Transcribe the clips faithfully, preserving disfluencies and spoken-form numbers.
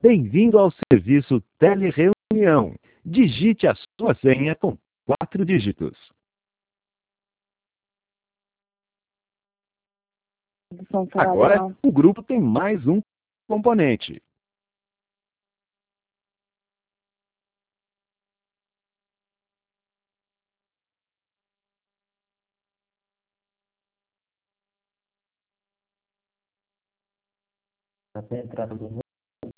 Bem-vindo ao serviço Telereunião. Digite a sua senha com quatro dígitos. Agora, o grupo tem mais um componente. Até a entrada do mundo.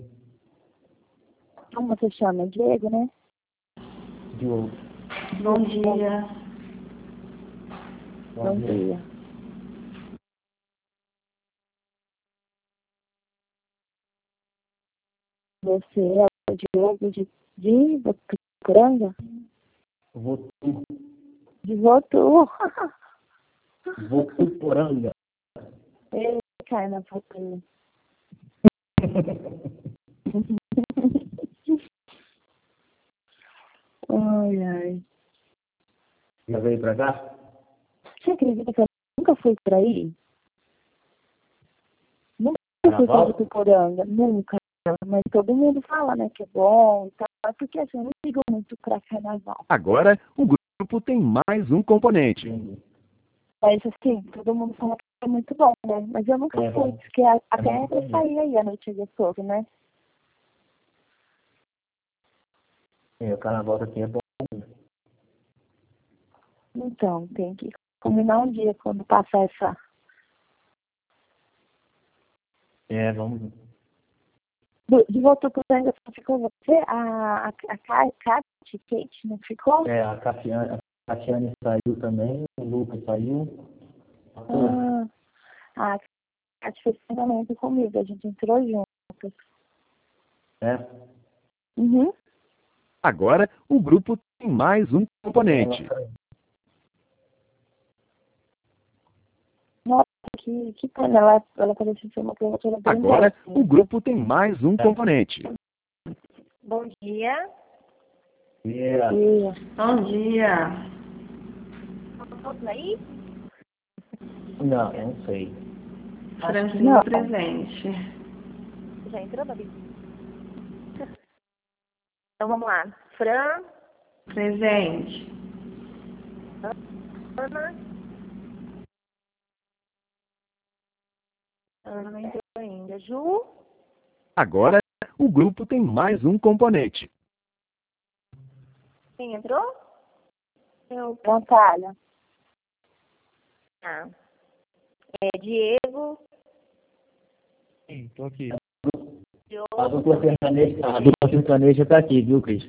Como você chama? Diego, né? Diogo. Bom dia. Bom dia. Você é o Diogo de, de Votuporanga? Votu. De Votu. Votuporanga. Ele cai na Votu. Ai, ai. Já veio pra cá? Você acredita que eu nunca fui por aí? Nunca fui pra Votuporanga, nunca. Mas todo mundo fala, né, que é bom e tal. Porque assim, eu não ligo muito pra carnaval. Agora, o grupo tem mais um componente. Mas assim, todo mundo fala que é muito bom, né? Mas eu nunca É fui, bom. porque a- É até bom pra também. sair aí a noite é gostoso, né? É, o carnaval aqui é bom. Então, tem que combinar um dia quando passar essa. É, vamos. Do, de Votuporanga só ficou você? A, a, a Ka- Kate, Kate, não ficou? É, a Catiane, a Catiane saiu também, o Lucas saiu. Ah, a Kate fez treinamento comigo, a gente entrou juntos. É. Uhum. Agora, o grupo tem mais um componente. Nossa, que, que pena, ela, ela parecia ser uma promotora bem Agora, boa. o grupo tem mais um componente. Bom dia. Yeah. E, Bom dia. estão todos aí? Não, eu não sei. Francinha não. presente. Já entrou, Babi? Então vamos lá. Fran, Presente. Ana. Ana não entrou ainda. Ju. Agora, o grupo tem mais um componente. Quem entrou? Eu. Natália. Ah. É Diego. Sim, tô aqui. Diogo. A dupla sertaneja, a dupla sertaneja tá aqui, viu, Cris?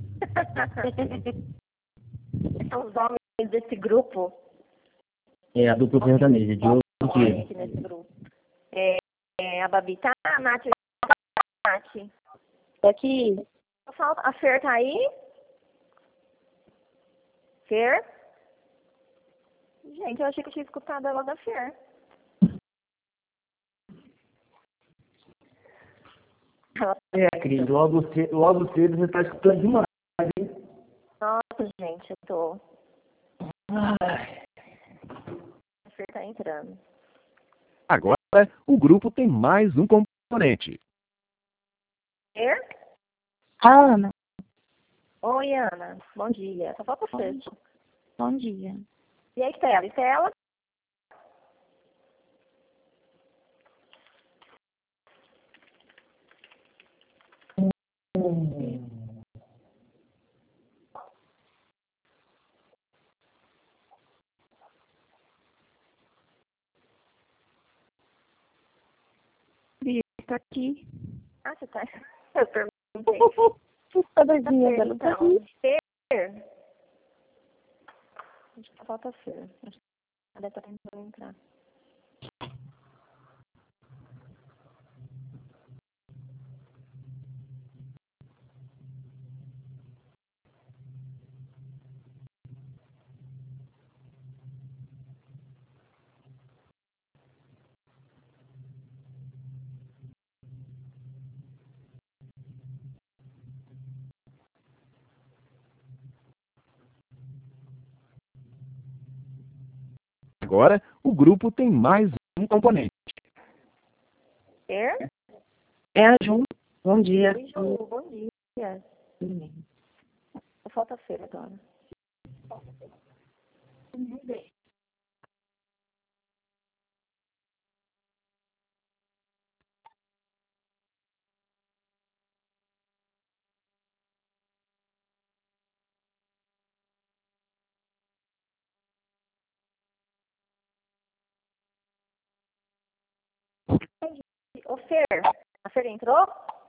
São os homens desse grupo. É, a dupla sertaneja, Diogo e Homens Diego. nesse grupo. É, é, a Babi tá, a Nath. Nath. Tô aqui. Falta, a Fer tá aí? Fer? Gente, eu achei que eu tinha escutado ela da Fer. É, Cris, logo cedo, logo cedo você tá escutando demais, hein? Nossa, gente, eu tô. Ai. A Fer tá entrando. Agora, o grupo tem mais um componente. Fer? Ana, Oi, Ana. Bom dia. Só falta você. bom dia. E a Estela? Estela? Tá aqui. Ah, você tá. Eu perguntei. Tá doidinha, ela tá Então, aqui. Fer? Acho que só falta a Fer. Acho que ela tá tentando entrar. Agora, o grupo tem mais um componente. Fer? É a Ju. Bom dia. Oi, Ju, bom dia. Falta feira agora. Ô, Fer, a Fer entrou?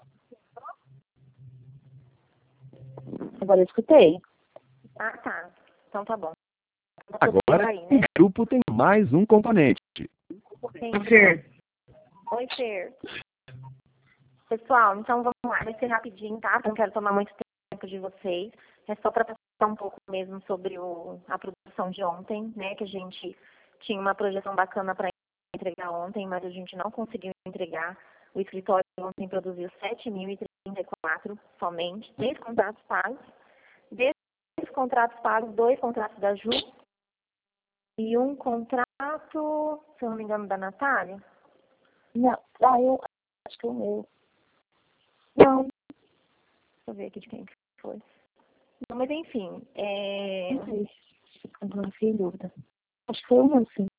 Agora eu escutei. Ah, tá. Então tá bom. Agora, Aí, o né? grupo tem mais um componente. Sim. Fer. Oi, Fer. Pessoal, então vamos lá. Vai ser rapidinho, tá? Não quero tomar muito tempo de vocês. É só para passar um pouco mesmo sobre o, a produção de ontem, né? Que a gente tinha uma projeção bacana para entregar ontem, mas a gente não conseguiu entregar. O escritório ontem produziu sete mil e trinta e quatro somente, três contratos pagos. Desses contratos pagos, dois contratos da Ju e um contrato, se eu não me engano, da Natália. Não, ah, eu acho que é o meu. Não. Deixa eu ver aqui de quem que foi. Não, mas enfim. É... Não sei. Agora fiquei em dúvida. Acho que foi o meu, sim.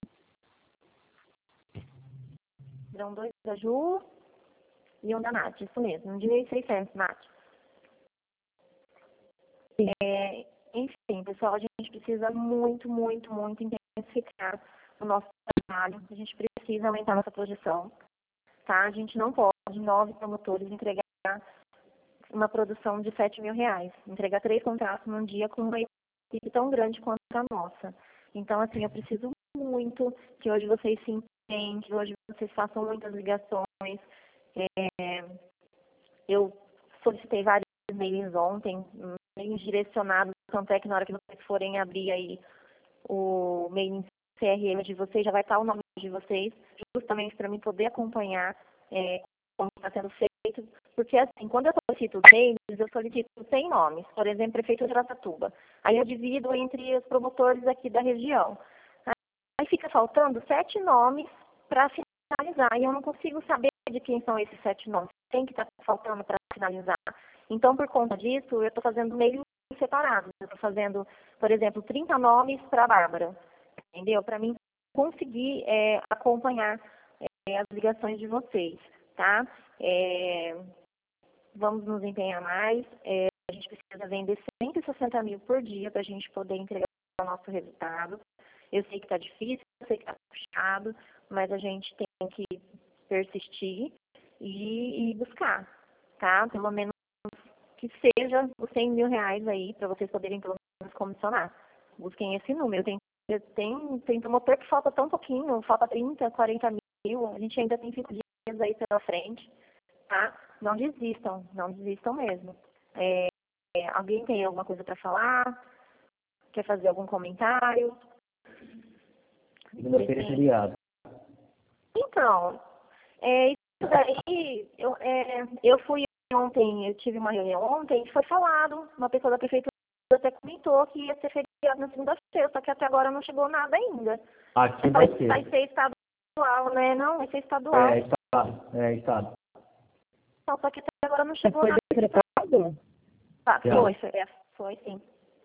Eram dois da Ju e um da Nath, isso mesmo. Um de mil e seiscentos, Nath. É, enfim, pessoal, a gente precisa muito, muito, muito intensificar o nosso trabalho. A gente precisa aumentar nossa projeção. Tá? A gente não pode, nove promotores, entregar uma produção de sete mil reais. Entregar três contratos num dia com uma equipe tão grande quanto a nossa. Então, assim, eu preciso muito que hoje vocês se empenhem, que hoje vocês façam muitas ligações. É, eu solicitei vários e-mails ontem, e-mails direcionados, tanto é que na hora que vocês forem abrir aí o mailing C R M de vocês, já vai estar o nome de vocês, justamente para mim poder acompanhar é, como está sendo feito, porque assim, quando eu solicito os mails, eu solicito cem nomes, por exemplo, Prefeitura de Araçatuba. Aí eu divido entre os promotores aqui da região. Aí fica faltando sete nomes para finalizar, e eu não consigo saber de quem são esses sete nomes, quem que está faltando para finalizar. Então, por conta disso, eu estou fazendo mails separados. Eu estou fazendo, por exemplo, trinta nomes para a Bárbara, entendeu? Para mim conseguir é, acompanhar é, as ligações de vocês, tá? É, vamos nos empenhar mais. É, a gente precisa vender cento e sessenta mil por dia para a gente poder entregar o nosso resultado. Eu sei que está difícil, eu sei que está puxado, mas a gente tem que persistir e, e buscar, tá? Pelo menos que seja os cem mil reais aí para vocês poderem pelo menos comissionar. Busquem esse número. Tem, tem, tem promotor que falta tão pouquinho, falta trinta, quarenta mil, a gente ainda tem cinco dias aí pela frente, tá? Não desistam, não desistam mesmo. É, é, alguém tem alguma coisa para falar? Quer fazer algum comentário? Segunda-feira é feriado. Então, é, isso daí, eu, é, eu fui ontem, eu tive uma reunião ontem, foi falado, uma pessoa da prefeitura até comentou que ia ser feriado na segunda-feira, só que até agora não chegou nada ainda. Aqui vai Vai, ser. vai ser estadual, né? Não, vai ser estadual. É, estado. É, estado. Não, só que até agora não chegou Foi nada. decretado? Ah, Já. foi, foi, é, foi sim.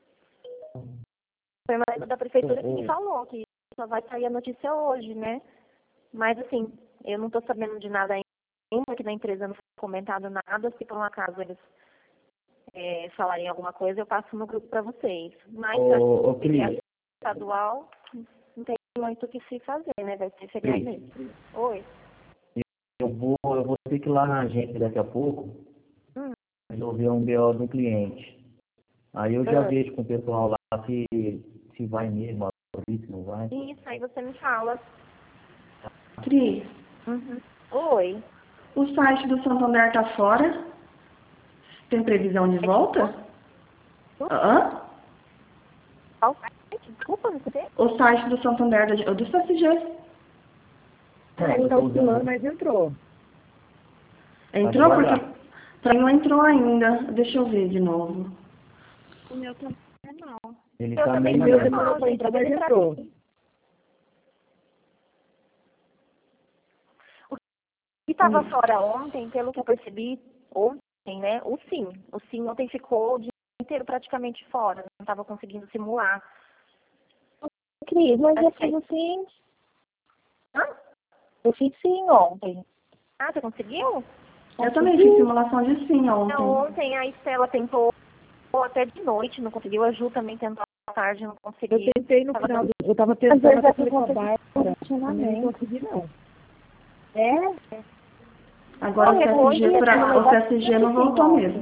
Foi uma da prefeitura que me falou que só vai sair a notícia hoje, né? Mas assim, eu não estou sabendo de nada ainda, que da empresa não foi comentado nada. Se por um acaso eles é, falarem alguma coisa, eu passo no grupo para vocês. Mas Ô, ô, se Cris. é estadual, não tem muito o que se fazer, né? Vai ser feriado Cris. mesmo. Oi. Eu vou, eu vou ter que ir lá na agência daqui a pouco Hum. resolver um B O do cliente. Aí eu já Ah. vejo com o pessoal lá se, se vai mesmo, se não vai. Isso, aí você me fala. Cris, Uhum. Oi. o site do Santander tá fora? Tem previsão de volta? Hã? Qual site? Desculpa, você? O site do Santander, da- do C S G. É, eu tô usando, mas entrou. Entrou? Pode guardar. Porque pra mim não entrou ainda. Deixa eu ver de novo. O meu também não. Ele Eu tá também meio não, lento. não, gente, mas ele entrou. O que estava fora ontem, pelo que eu percebi, ontem, né, o sim. O sim ontem ficou o dia inteiro praticamente fora, não estava conseguindo simular. Cris, mas eu Assim. fiz o sim. Hã? Eu fiz sim ontem. Ah, você conseguiu? Eu também fiz simulação de sim ontem. Não, ontem a Estela tentou até de noite, não conseguiu. A Ju também tentou à tarde, não conseguiu. Eu tentei no Tava final, dando- do, eu tava Às vezes tentando é até por com a conta de Bárbara, também não funcionamento. consegui não. É? Agora o Qualquer C S G, coisa, pra, o C S G não voltou mesmo.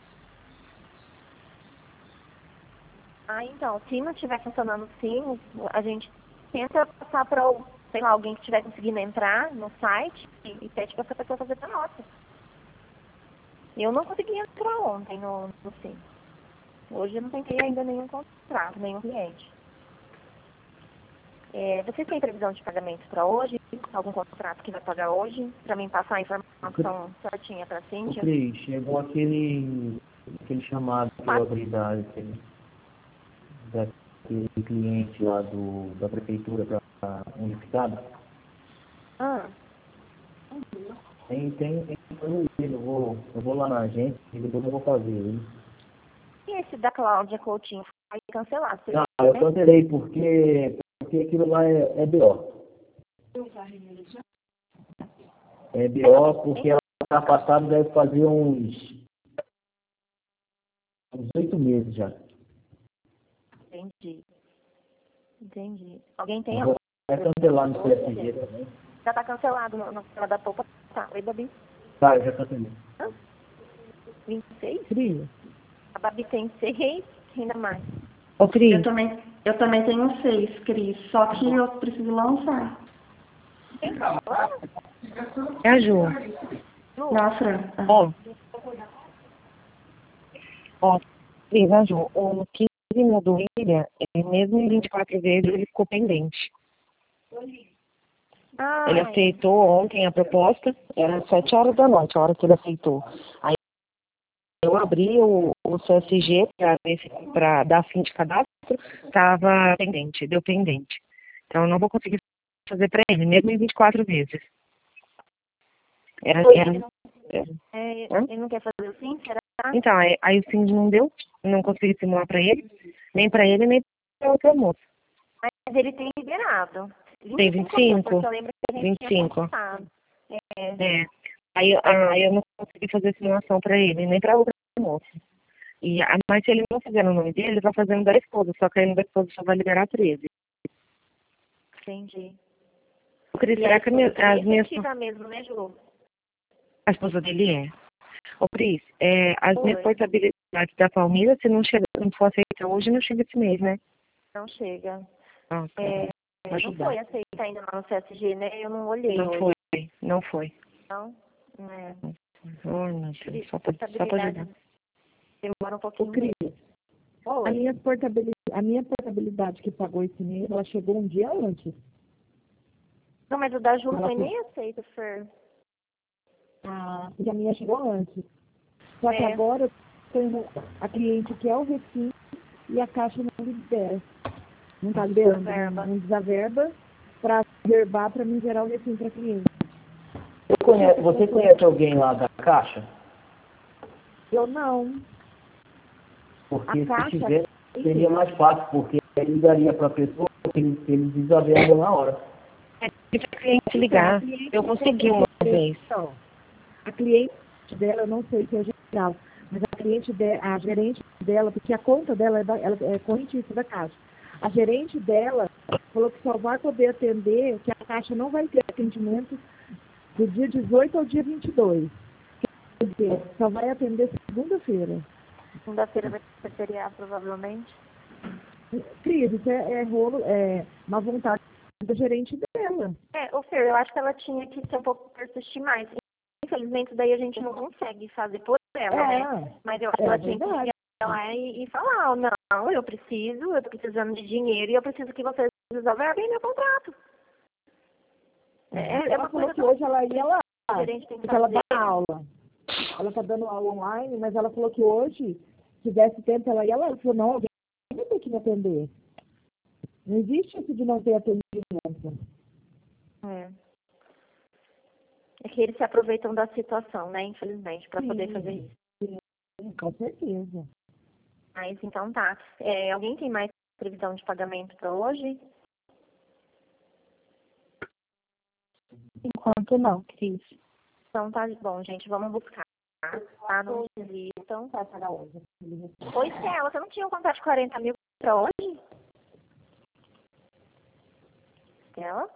Ah, então, se não estiver funcionando sim, a gente tenta passar para, sei lá, alguém que estiver conseguindo entrar no site e, e pede para essa pessoa fazer para nota. Eu não consegui entrar ontem no, no sim. Hoje eu não tentei ainda nenhum contrato, nenhum cliente. É, vocês têm previsão de pagamento para hoje? Algum contrato que vai pagar hoje? Para mim passar a informação certinha para a Ô, Cíntia? Cris, chegou aquele, aquele chamado que eu abri da, daquele cliente lá do, da prefeitura para unificado. Ah, Tem, tem, tem eu vou, eu vou lá na agência e depois eu vou fazer ele. e esse da Cláudia Coutinho foi cancelado? Você Ah, viu, eu né? cancelei porque, porque aquilo lá é, é B O. É B O porque ela está afastada, deve fazer uns uns oito meses já. Entendi. Entendi. Alguém tem Eu a vou até cancelar no C S G também. Já tá cancelado no, no fila da polpa. Tá. Oi, Babi. Tá, eu já cancelei. Hã? vinte e seis? Cris. A Babi tem seis, ainda mais. Ô, Cris, Eu também, eu também tenho seis, Cris, só que eu preciso lançar. Quem tá falando? é a Ju. Ju? Na Fran. Ó. Ó, Cris, a Ju. O quinze mil do William, é, mesmo em vinte e quatro vezes, ele ficou pendente. Ah, Ele aceitou ontem a proposta, era sete horas da noite, a hora que ele aceitou. Aí eu abri o, o C S G para dar fim de cadastro, estava pendente, deu pendente. Então eu não vou conseguir fazer para ele, mesmo em vinte e quatro vezes. Era, era, era. é, Hã? ele não quer fazer assim, será? Então, aí, aí o Cindy não deu, não consegui simular para ele, nem para ele, nem para outra moça. Mas ele tem liberado. Tem vinte e cinco? Porque eu lembro que a gente vinte e cinco. tinha postado. É. É. Aí, aí eu não consegui fazer simulação para ele, nem para outra moça. E, a- mas se ele não fizer no nome dele, ele vai fazer no da esposa, só que aí no da esposa só vai liberar treze. Entendi. Eu queria, E será a que a minha, esposa também as minhas... é efetiva mesmo, né, Ju? A esposa dele é. Ô, Cris, é, as Oi. minhas portabilidades da Palmira, se não, chega, não for aceitar hoje, não chega esse mês, né? Não chega. Ah, tá. É, Vou não ajudar. foi aceita ainda lá no C S G, né? Eu não olhei Não hoje. foi, não foi. Não? É. Oh, meu Deus, só pra, só pra ajudar. Demora um Ô, pouquinho. Cris, a Oi. minha, portabilidade, a minha portabilidade que pagou esse mês, ela chegou um dia antes. Não, mas o da Ju não Ela foi foi- nem aceito, Fer. Ah, e a minha chegou antes. Só que É. agora eu tenho a cliente que é o refim e a Caixa não libera. Não está liberando, Verba. não, não desaverba para verbar para mim gerar o refim para cliente. Você conhece, você conhece alguém lá da Caixa? Eu não. Porque A se Caixa- tiver, seria mais fácil, porque ele ligaria para a pessoa que eles, que eles desavergam na hora. Se o cliente ligar, eu consegui uma vez. Então, a cliente dela, eu não sei se é geral, mas a cliente de, a gerente dela, porque a conta dela é, da, ela é correntícia da Caixa. A gerente dela falou que só vai poder atender, que a Caixa não vai ter atendimento do dia dezoito ao dia vinte e dois. Quer dizer, só vai atender segunda-feira. Segunda-feira vai ser feriado, provavelmente. Cris, isso é, é rolo, é uma vontade da gerente dela. É, ô Fer, eu acho que ela tinha que ser um pouco persistir mais. Infelizmente, daí a gente não consegue fazer por ela, né? É, Mas eu acho é que ela tinha que verdade. ir lá e, e falar, não, eu preciso, eu tô precisando de dinheiro e eu preciso que vocês desaverguem meu contrato. É, é Ela uma falou coisa que que hoje ela ia lá, a gerente tem que porque ela fazer. dá aula. Ela está dando aula online, mas ela falou que hoje, se desse tempo, ela ia lá. Ela falou, não, alguém vai ter que me atender. Não existe isso de não ter atendimento. É. É que eles se aproveitam da situação, né? Infelizmente, para poder fazer isso. Sim, com certeza. Mas então tá. É, alguém tem mais previsão de pagamento para hoje? Enquanto não, Cris. Então tá bom, gente. Vamos buscar. Tá? Não desistam. Vai pagar hoje. Oi, Stella, você não tinha um contrato de quarenta mil para hoje? Stella?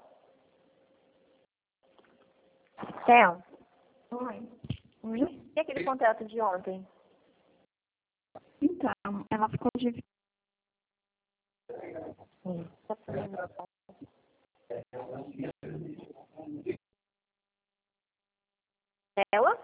Stella? Oi. Oi? E aquele contrato de ontem? Então, ela ficou de... Tá fazendo Stella?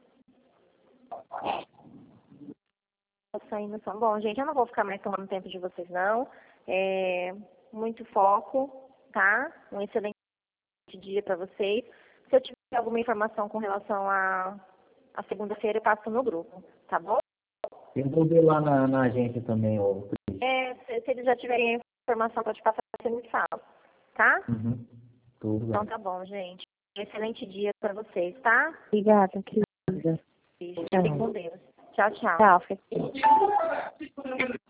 Tá saindo som. Bom, gente, eu não vou ficar mais tomando tempo de vocês, não. É, muito foco, tá? Um excelente dia para vocês. Se eu tiver alguma informação com relação a, a segunda-feira, eu passo no grupo, tá bom? Eu vou ver lá na, na agência também, ô. É, se, se eles já tiverem informação para te passar, você me fala, tá? Uhum. Tudo bem. Então tá bom, gente. Um excelente dia para vocês, tá? Obrigada, querida. Fiquem com Deus. Tchau, tchau. Tchau.